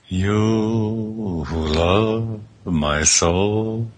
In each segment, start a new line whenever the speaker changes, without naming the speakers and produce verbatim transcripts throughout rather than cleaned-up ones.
You who love my soul,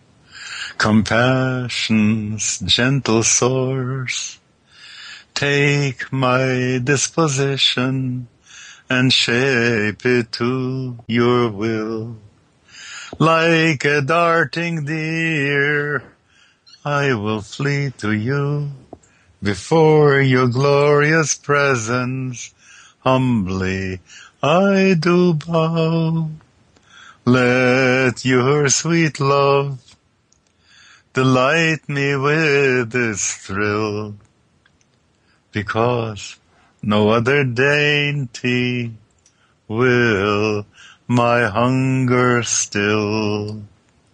compassion's gentle source, take my disposition and shape it to your will. Like a darting deer, I will flee to you. Before your glorious presence, humbly I do bow. Let your sweet love delight me with this thrill, because no other dainty will my hunger still.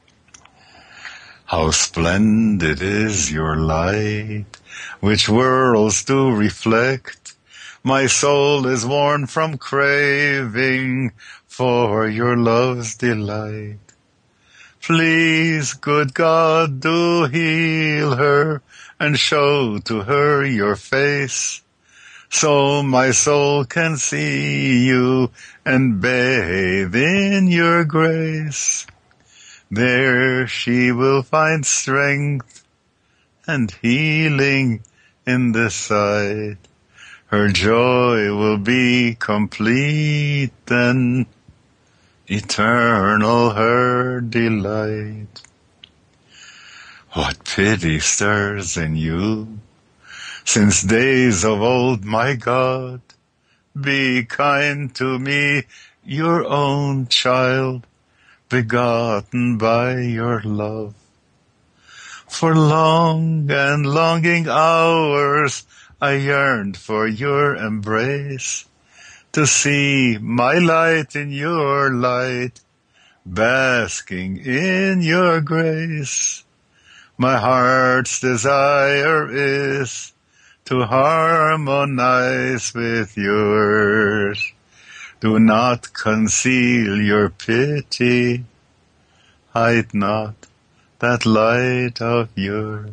How splendid is your light, which worlds do reflect. My soul is worn from craving for your love's delight. Please, good God, do heal her and show to her your face, so my soul can see you and bathe in your grace. There she will find strength and healing in the sight. Her joy will be complete and eternal her delight. What pity stirs in you since days of old, my God? Be kind to me, your own child, begotten by your love. For long and longing hours I yearned for your embrace, to see my light in your light, basking in your grace. My heart's desire is to harmonize with yours. Do not conceal your pity, hide not that light of yours.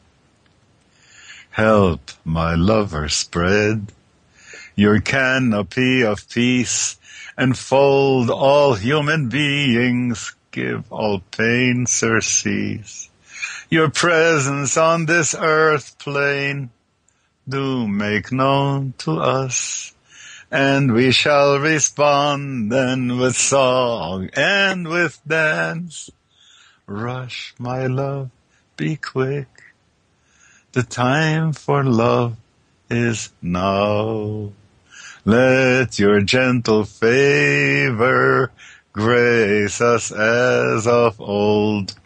Help my lover spread your canopy of peace, enfold all human beings, give all pain surcease. Your presence on this earth plain do make known to us, and we shall respond then with song and with dance. Rush, my love, be quick. The time for love is now. Let your gentle favor grace us as of old.